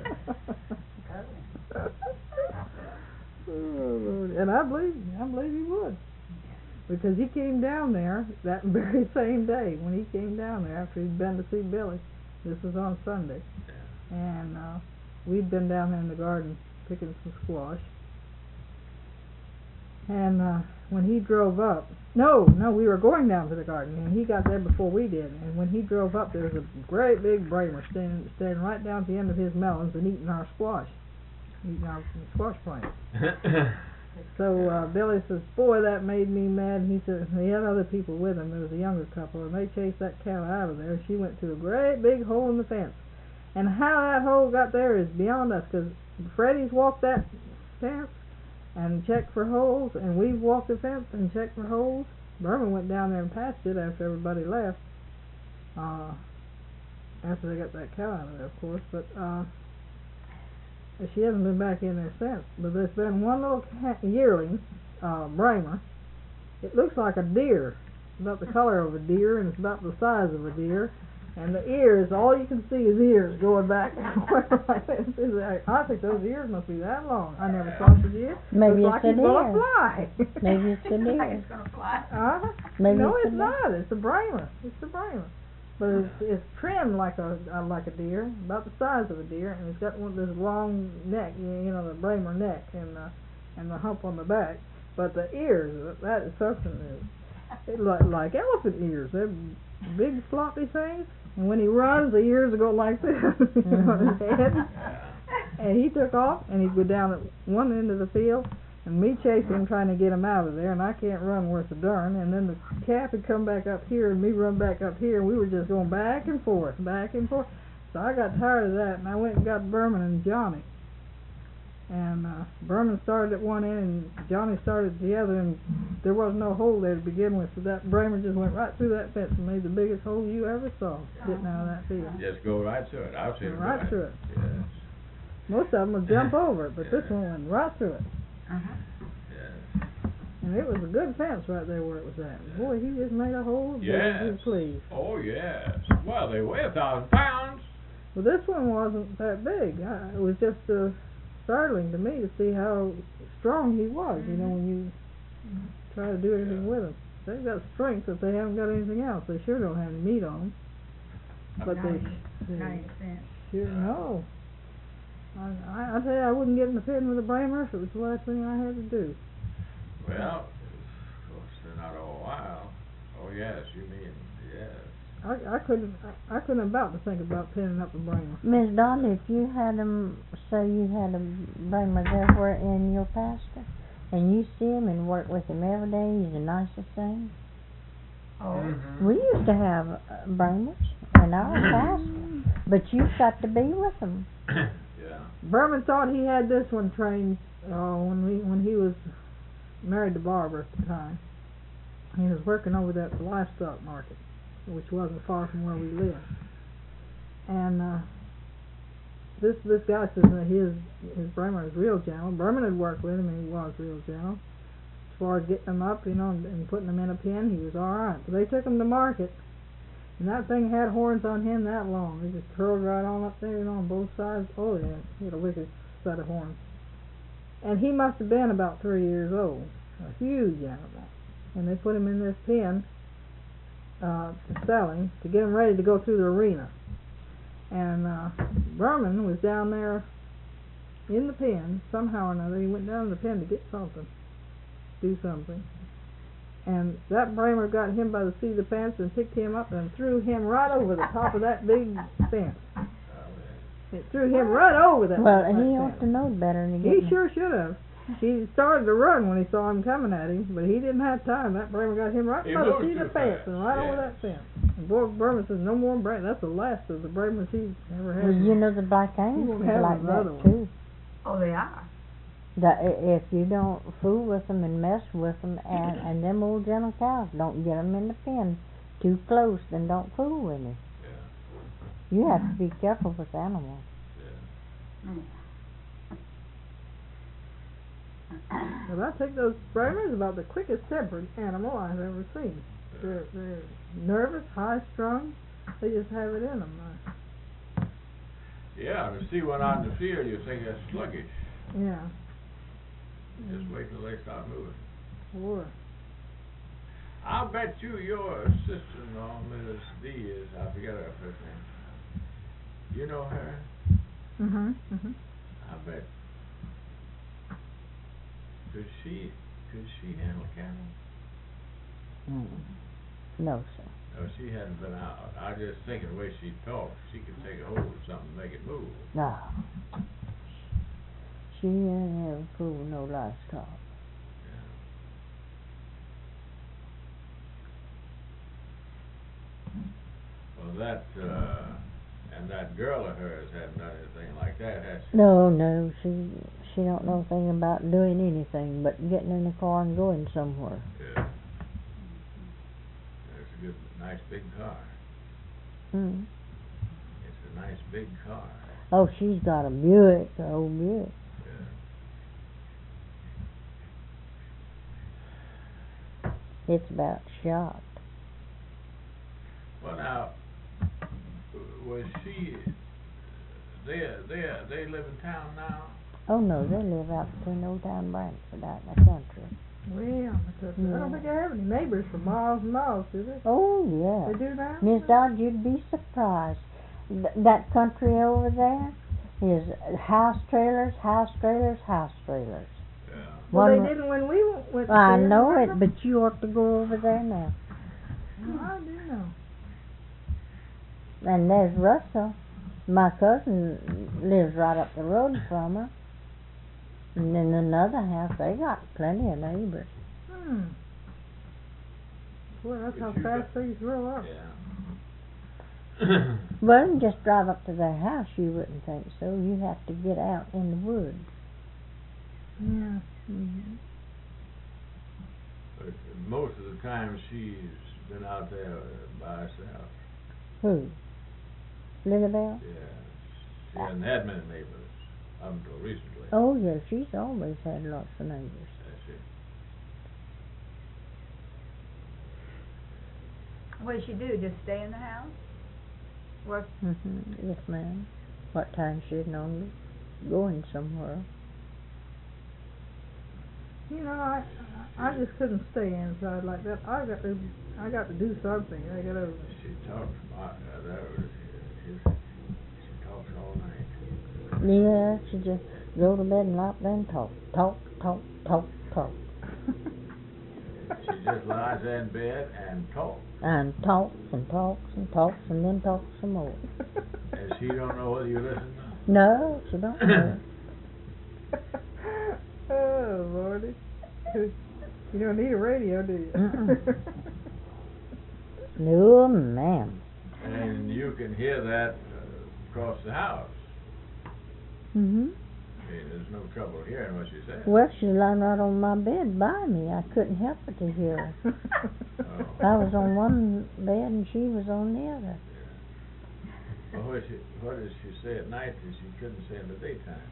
Oh, Lord. And I believe, I believe he would. Because he came down there that very same day when he came down there after he'd been to see Billy. This was on Sunday. Yeah. And uh, we'd been down there in the garden picking some squash. And uh, when he drove up, no, no, we were going down to the garden, and he got there before we did. And when he drove up, there was a great big bramer standing, standing right down at the end of his melons and eating our squash, eating our squash plants. So uh, Billy says, "Boy, that made me mad." And he said, he had other people with him. There was a younger couple, and they chased that cow out of there. She went through a great big hole in the fence. And how that hole got there is beyond us, because Freddie's walked that fence and checked for holes, and we've walked the fence and checked for holes. Berman went down there and patched it after everybody left. Uh, after they got that cow out of there, of course. But uh, she hasn't been back in there since. But there's been one little cat, yearling, uh, Bramer. It looks like a deer. It's about the color of a deer, and it's about the size of a deer. And the ears, all you can see is ears going back. I think those ears must be that long. I never saw such ears. Maybe Looks it's like a he's gonna deer. fly. Maybe it's a Like deer. it's gonna fly. Uh, Maybe no, it's it's a not. It's a Bramer. It's a Bramer. But it's, it's trimmed like a uh, like a deer, about the size of a deer, and it's got one this long neck, you you know, the Bramer neck, and uh, and the hump on the back. But the ears, that is something that, like like elephant ears. They're big floppy things. And when he runs, the ears go like this on his head. And he took off, and he'd go down at one end of the field, and me chasing him, trying to get him out of there, and I can't run worth a darn. And then the calf would come back up here, and me run back up here, and we were just going back and forth, back and forth. So I got tired of that, and I went and got Berman and Johnny. And uh, Berman started at one end and Johnny started at the other, and there was no hole there to begin with, so that Bramer just went right through that fence and made the biggest hole you ever saw getting out of that field. Just go right through it. I've seen it. Right through it. Yes. Most of them would jump over it, but this one went right through it. Uh-huh. Yes. And it was a good fence right there where it was at. Boy, he just made a hole. Yes. He was pleased. Oh, yes. Well, they weigh a thousand pounds. Well, this one wasn't that big. I, it was just uh, startling to me to see how strong he was, you know, when you try to do anything with him. They've got strength if they haven't got anything else. They sure don't have any meat on them. But they, they Ninety cents. sure no. I, I, I tell you, I wouldn't get in the pen with a Bramer if it was the last thing I had to do. Well, of course, they're not all wild. Oh, yes, you mean, yes. I, I couldn't I, I couldn't about to think about pinning up a Bramer. Miss Donna, if you had them, say you had a Bramer there where in your pasture, and you see him and work with him every day, he's the nicest thing. Oh. Mm-hmm. We used to have uh, Bramers in our pasture, but you've got to be with them. Yeah. Berman thought he had this one trained uh, when we when he was married to Barbara at the time. He was working over there at the livestock market, which wasn't far from where we lived. And uh, this this guy says that his his Bramer is real gentle. Berman had worked with him and he was real gentle. As far as getting them up, you know, and, and putting them in a pen, he was all right. But they took him to market, and that thing had horns on him that long. They just curled right on up there, you know, on both sides. Oh yeah, he had a wicked set of horns. And he must have been about three years old, a huge animal. And they put him in this pen uh, to sell him, to get him ready to go through the arena. And uh, Berman was down there in the pen, somehow or another. He went down to the pen to get something, do something. And that Bramer got him by the seat of the pants and picked him up and threw him right over the top of that big fence. It threw him right over that Well, that he fence. ought to know better than to He get sure should have. He started to run when he saw him coming at him, but he didn't have time. That Bramer got him right He by the moved seat of too the fence fast, and right over yeah. that fence. And boy, Berman says, no more Bramer. That's the last of the Bramers he's ever had. Well, you know the Black Angels won't is have like another that one. too. Oh, they are. That i- if you don't fool with them and mess with them, and and them old gentle cows, don't get them in the pen too close, then don't fool with them. Yeah. You have to be careful with animals. Mm. But I think those Bramers about the quickest tempered animal I've ever seen. They're, they're nervous, high-strung. They just have it in them. Uh, Yeah, to see one out in the field, you think that's sluggish. yeah. Just wait till they start moving. Boy. I'll bet you your sister-in-law, Missus D, is, I forget her first name. You know her? Mm-hmm. Mm-hmm. I bet. Could she, could she handle cattle? Mm. No, sir. No, she hadn't been out. I just thinking the way she talks, she could take a hold of something and make it move. No. She ain't never fooled no livestock. Well, that, uh, and that girl of hers hadn't done anything like that, has she? No, no, she she don't know anything about doing anything but getting in the car and going somewhere. Yeah. There's a good, nice big car. Mm. It's a nice big car. Oh, she's got a Buick, an old Buick. Yeah. It's about shot. Well, now, was she, they, they, they live in town now? Oh no, they live out between Old Town Brantford out in the country. Way on the country. I don't Yeah. think I have any neighbors for miles and miles, do they? Oh They yeah. do now? Miss Dodge, you'd be surprised. Th- that country over there is house trailers, house trailers, house trailers. Yeah. Well, One- they didn't when we went. went I there, know it, remember? but you ought to go over there now. Oh, I do know. And there's Russell. My cousin lives right up the road from her. And in another house, they got plenty of neighbors. Hmm. Boy, that's But how you fast got- things grow up. Yeah. Well, you just drive up to their house, you wouldn't think so. You have to get out in the woods. Yeah. Mhm. But most of the time she's been out there by herself. Who? Lilybell? Yeah. She hadn't had many neighbors up until recently. Oh yeah, she's always had lots of neighbors. That's it. What does she do? Just stay in the house? Work? Mhm. Yes, ma'am. What time she'd known going somewhere. You know, I I just couldn't stay inside like that. I got to I got to do something. I got to. She talks about uh, that was, uh, she talks all night. Yeah, she just go to bed and lie there and talk, talk, talk, talk, talk, She just lies there in bed and talks. and talks and talks and talks and then talks some more. And she don't know whether you listen. No, she don't know. Oh Lordy, you don't need a radio, do you? Mm-mm. No, ma'am. And you can hear that uh, across the house. Mhm. I mean, there's no trouble hearing what she says. Well, she's lying right on my bed by me. I couldn't help but to hear her. Oh. I was on one bed and she was on the other. Well, what, she, what does she say at night that she couldn't say in the daytime?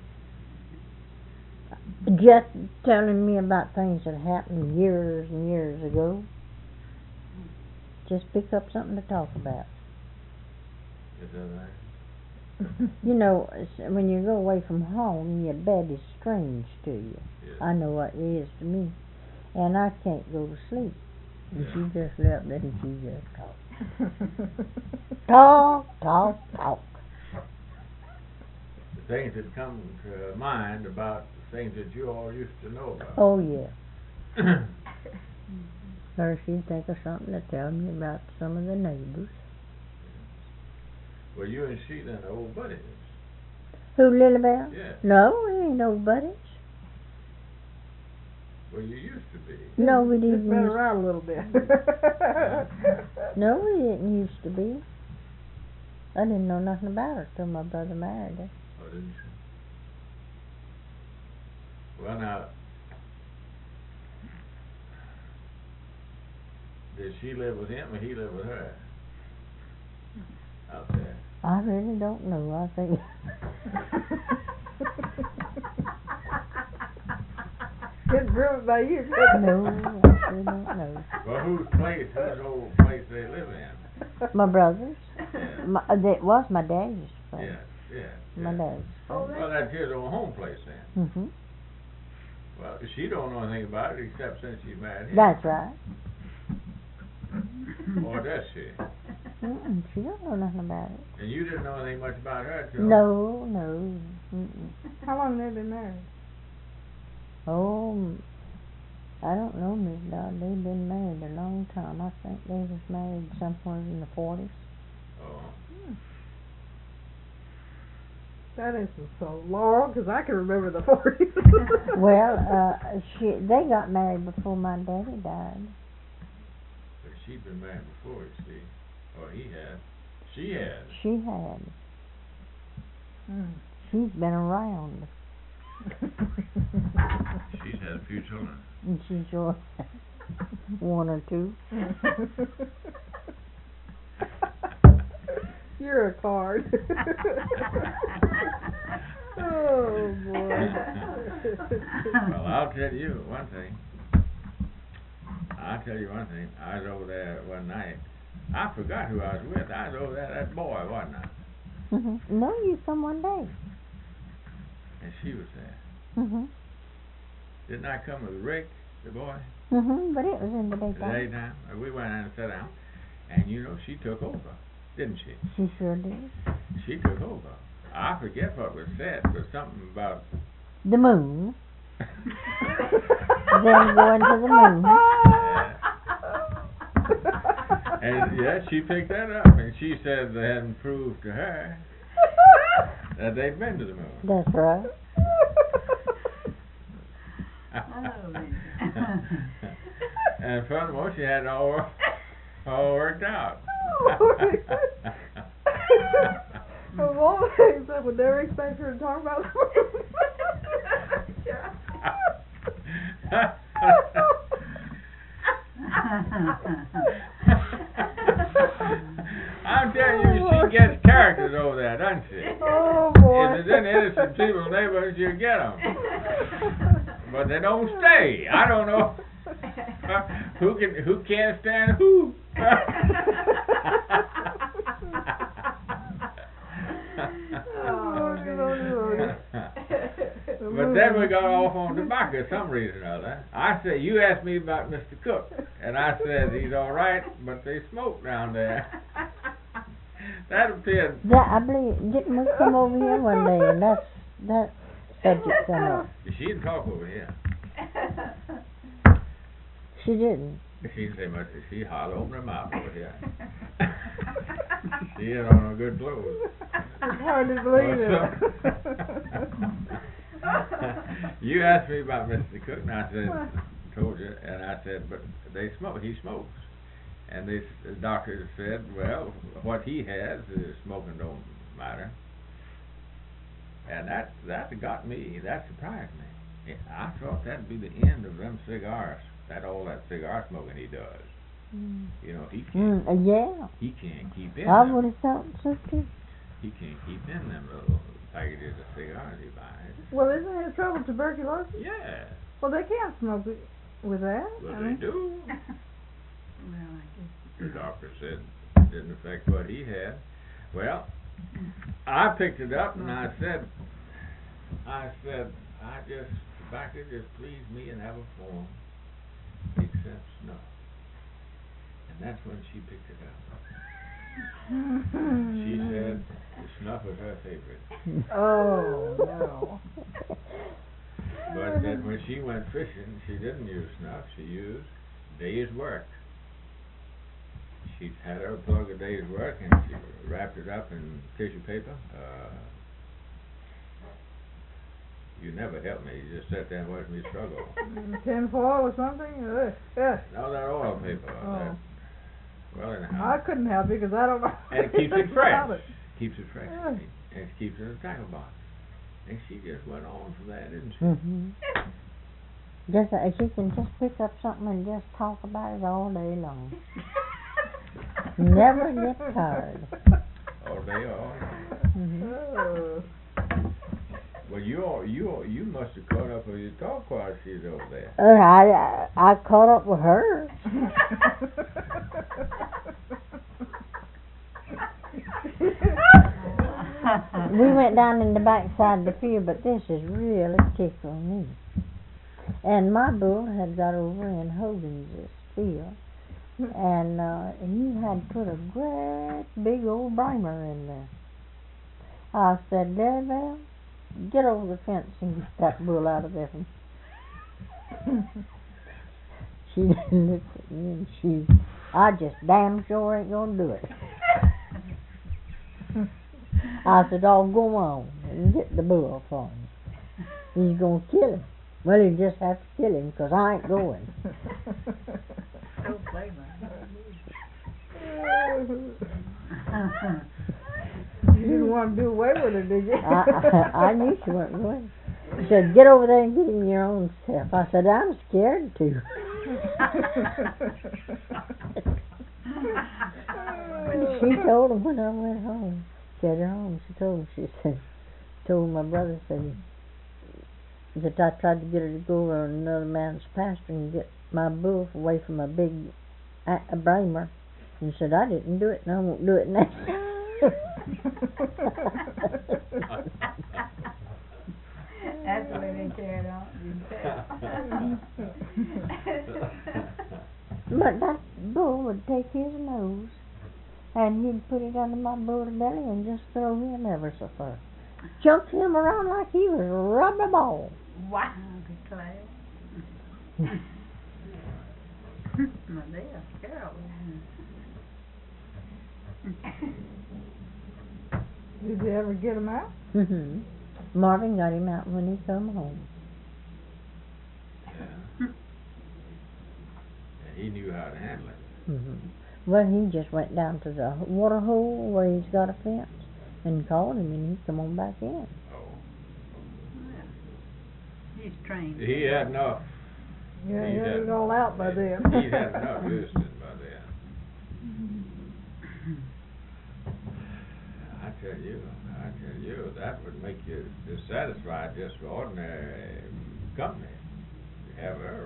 Just telling me about things that happened years and years ago. Just pick up something to talk about. Is that right? You know, s- when you go away from home, your bed is strange to you. Yes. I know what it is to me. And I can't go to sleep. And she just lay up there and she just talk. Talk, talk, talk. The things that come to mind about the things that you all used to know about. Oh, yeah. Or she'd think of something to tell me about some of the neighbors. Well, you and she then are old buddies. Who, Lilybell? Yeah. No, we ain't no buddies. Well, you used to be. No, we Just didn't. been Used, around a little bit. no, we didn't used to be. I didn't know nothing about her till my brother married her. Oh, didn't you? Well, now, did she live with him or he live with her? Out there. I really don't know. I think. Getting driven by you. No, I really don't know. Well, whose place, whose old place they live in? My brother's. Yeah. My, uh, that was my daddy's place. Yeah, yeah. My yeah. dad's. Oh, Well, that's his old home place then. Mhm. Well, she don't know anything about it except since she's married him. That's right. Or does she? Mm-mm, she don't know nothing about it. And you didn't know anything much about her till... No, no. Mm-mm. How long have they been married? Oh, m- I don't know, Miss Dodd. They've been married a long time. I think they was married somewhere in the forties. Oh. That isn't so long, because I can remember the forties. Well, uh, she they got married before my daddy died. But she'd been married before, you see. Or he had. She had. She had. Mm. She's been around, She's had a few children. and she's sure one or two. You're a card. Oh boy. Well, I'll tell you one thing. I'll tell you one thing. I was over there one night. I forgot who I was with. I was over there, that boy, wasn't I? Mhm. No, you come one day. And she was there. Mhm. Didn't I come with Rick, the boy? Mhm. But it was in the The daytime. daytime. And we went in and sat down. And you know, she took over, didn't she? She sure did. She took over. I forget what was said, but something about... The moon. Then going to the moon. And yeah, she picked that up, and she said they hadn't proved to her that they'd been to the moon. That's right. And furthermore, she had it all, all worked out. Of all things, I would never expect her to talk about the moon. I'm telling you, she gets characters over there, doesn't she? Oh boy. If there's any innocent people in the neighborhood, she'll get them. But they don't stay. I don't know who can who can't stand who. Oh, good old Lord. But then we got off on tobacco for some reason or other. I said, you asked me about Mister Cook, and I said he's all right, but they smoke down there. That appeared. Yeah, I believe, didn't we come over here one day and that's, that subject come up? She didn't talk over here. She didn't. She didn't say much. She hardly opened her mouth over here. She had on her good clothes. It's hard to believe it. You asked me about Mister Cook, and I said, told you, and I said, but they smoke. He smokes, and they, the doctor said, well, what he has is smoking don't matter, and that that got me. That surprised me. I thought that'd be the end of them cigars. That all that cigar smoking he does. Mm. You know, he can't. Mm, yeah. He can't keep in. I them. would have thought so too. He can't keep in them little packages of cigars he buys. Well, isn't it trouble tuberculosis? Yeah. Well, they can't smoke it with that. Well, I they mean, do. Well, I guess. The doctor said it didn't affect what he had. Well, I picked it up and I said, I said, I just, tobacco just pleased me in every form except snuff. And that's when she picked it up. She said the snuff was her favorite. Oh no. But then when she went fishing, she didn't use snuff. She used day's work. She had her plug a day's work and she wrapped it up in tissue paper. Uh, you never helped me. You just sat there and watched me struggle. Tin foil or something? Uh, yeah. No, that oil paper. Oh. That, well, anyhow. I couldn't help you because I don't know. And it keeps it fresh. About it. Keeps it fresh. Yeah. And it keeps it in a tackle box. And she just went on from that, didn't she? Mm-hmm. Just uh, she can just pick up something and just talk about it all day long. Never get tired. All day, all night. Mm-hmm. Oh. Well, you all, you all, you must have caught up with your talk while she's over there. Uh, I, I I caught up with her. We went down in the backside of the field, but this is really tickling me. And my bull had got over in Hogan's field, and uh, he had put a great big old brimer in there. I said, Larry, get over the fence and get that bull out of there. She looked at me and she, I just damn sure ain't gonna do it. I said, oh, go on and get the bull for him. He's gonna kill him. Well, you just have to kill him because I ain't going. Don't blame her. You didn't want to do away with it, did you? I, I, I knew she wasn't going. She said, get over there and get him your own self. I said, I'm scared too. She told him when I went home. She had her home. She told him, she said, told my brother, said, that I tried to get her to go over on another man's pasture and get my bull away from a big a, a bramer. And said, I didn't do it and I won't do it next time. That's the way they carried on. You can tell. But that bull would take his nose and he'd put it under my bull's belly and just throw him ever so far. Jump him around like he was a rubber ball. Wow, declare. Well, they are terrible. Did you ever get him out? Mm-hmm. Marvin got him out when he come home. Yeah. And he knew how to handle it. Mm-hmm. Well, he just went down to the water hole where he's got a fence and called him and he come on back in. Oh. He's trained. He had enough Yeah, He'd he had had- it all out by then. He'd had enough visiting by then. I tell you, I tell you, that would make you dissatisfied just for ordinary company to have her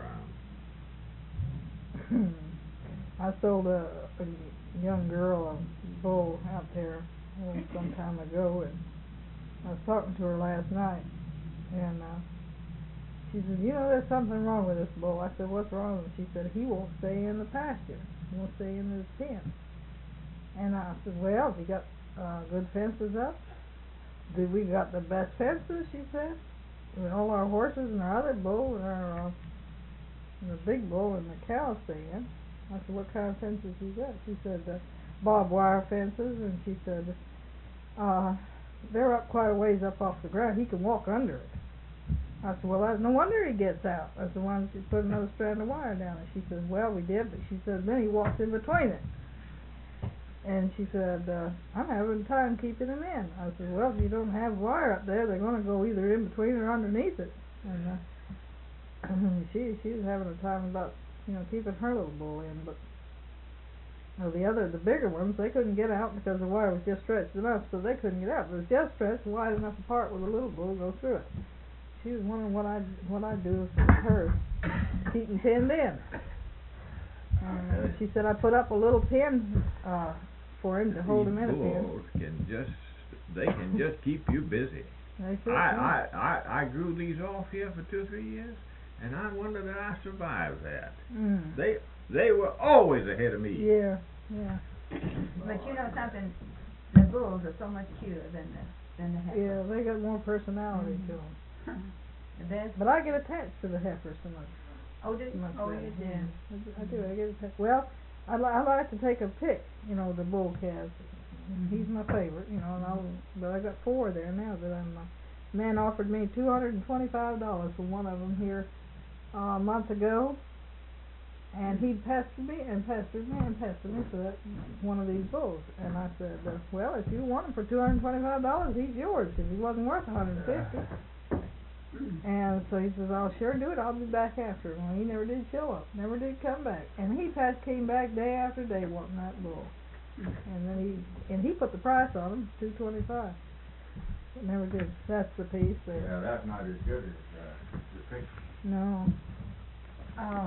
around. I sold a, a young girl a bull out there uh, some time ago, and I was talking to her last night, and uh, she said, you know, there's something wrong with this bull. I said, what's wrong with him? She said, he won't stay in the pasture. He won't stay in his pen. And I said, well, have you got uh, good fences up? Did we got the best fences? She said. With all our horses and our other bull and our uh, and the big bull and the cows stay in. I said, what kind of fences you got? She said, uh, barbed wire fences, and she said, uh, they're up quite a ways up off the ground. He can walk under it. I said, well, that's no wonder he gets out. I said, why don't you put another strand of wire down it? She said, well, we did, but she said, then he walks in between it. And she said, uh, I'm having time keeping him in. I said, well, if you don't have wire up there, they're going to go either in between or underneath it. And uh, she she was having a time about, you know, keeping her little bull in, but well, the other, the bigger ones, they couldn't get out because the wire was just stretched enough, so they couldn't get out. But it was just stretched wide enough apart where the little bull go through it. She was wondering what I what I do for her, keeping pinned in. And uh, she said I put up a little pin uh, for him to hold him in a These pin. bulls can just, they can just keep you busy. They sure I, can. I, I, I grew these off here for two or three years, and I wonder that I survived that. Mm. They they were always ahead of me. Yeah, yeah, But you know something, the bulls are so much cuter than the, than the heifers. yeah. They got more personality Mhm. to them. The best. But I get attached to the heifers so much. Oh, do you? much Oh, better. you do. Yeah, I do. I do. I get attached. Well, I, li- I like to take a pick. You know, the bull calves. He's my favorite. You know, and I'll, but I got four there now that I'm. Uh, man offered me two hundred and twenty-five dollars for one of them here uh, a month ago, and he pestered me and pestered me and pestered me for that one of these bulls. And I said, uh, well, if you want him for two hundred and twenty-five dollars, he's yours because he wasn't worth one hundred and fifty dollars. And so he says, I'll sure do it. I'll be back after him. Well, he never did show up. Never did come back. And he passed, came back day after day wanting that bull. And then he and he put the price on him, two twenty-five. But never did. That's the piece there. Yeah, that's not as good as uh, the picture. No. Oh.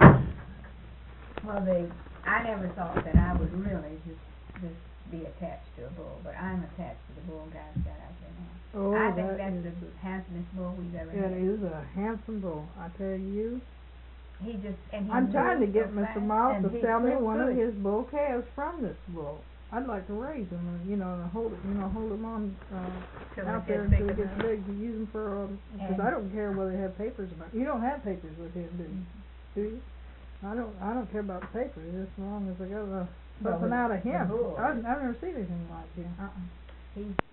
Well, they, I never thought that I would really just, just be attached to a bull, but I'm attached to the bull guys got out there now. Oh, I think that that's is the handsomest bull we've ever It had. is a handsome bull, I tell you. He just, and he I'm trying to moves get so Mister fast, Miles and to he's sell me so one of good. his bull calves from this bull. I'd like to raise him, and, you know, and hold it, you know, hold him on uh, Till out they there get until he big gets enough. big to use him for. Because And- I don't care whether they have papers about. You don't have papers with him, do you? Do you? I don't. I don't care about the papers just as long as I got uh, Well, something with out of the him. bull. I've, I've never seen anything like him. Uh-uh. He's